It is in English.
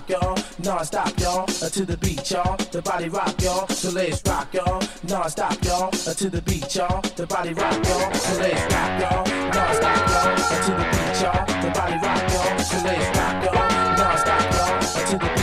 y'all, non-stop, y'all, to the beat, y'all, the body rock, y'all, so let's rock, y'all, non-stop, y'all, to the beat, y'all, the body rock, y'all, so let's rock, y'all, non-stop, y'all, to the beat, y'all, the body rock, y'all, so let's rock, y'all, non-stop, y'all, to the beat.